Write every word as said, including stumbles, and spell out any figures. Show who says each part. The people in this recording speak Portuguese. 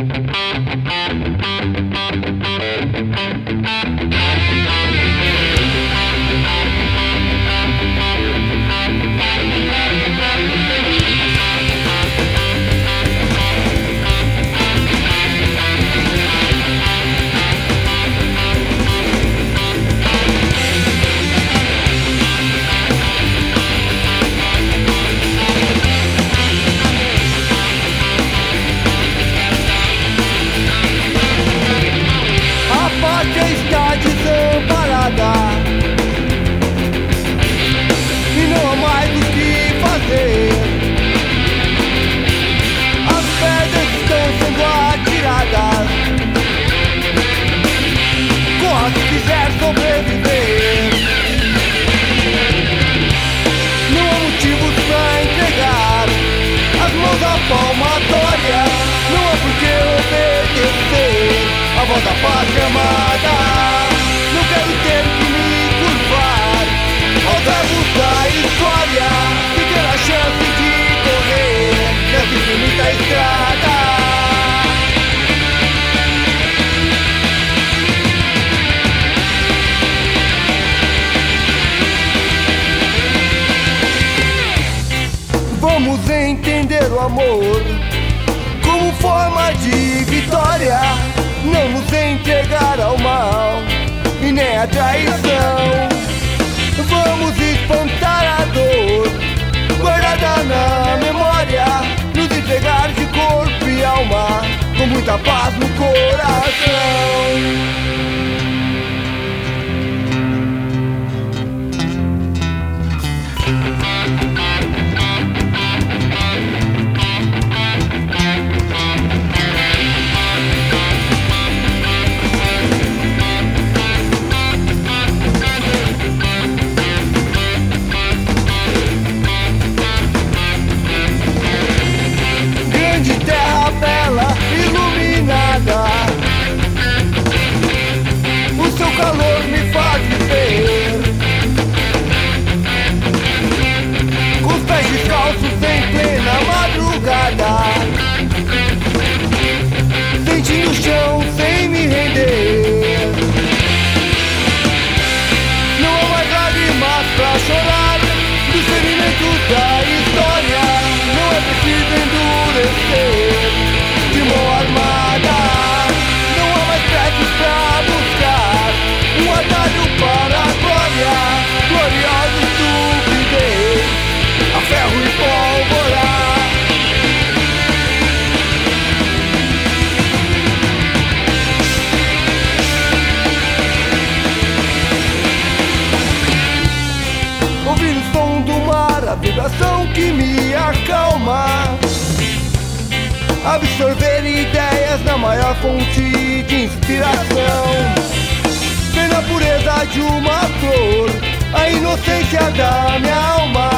Speaker 1: Palmatória, não há por que obedecer a voz da pátria amada. Não quero ter que me curvar aos erros da história e ter a chance de correr nessa infinita estrada. Vamos entender o amor como forma de vitória, não nos entregar ao mal e nem à traição. Vamos espantar a dor guardada na memória, nos entregar de corpo e alma com muita paz no coração. Iluminada, o seu calor me faz viver, com os pés descalços em plena madrugada, sentindo o chão sem me render. Não há mais lágrimas pra chorar dos ferimentos da história. Não é preciso endurecer de mão armada, não há mais preces pra buscar um atalho para a glória. Gloriosa estupidez, a ferro e pólvora. Ouvir o som do mar, a vibração que me acalma, absorver ideias na maior fonte de inspiração, ver na pureza de uma flor a inocência da minha alma.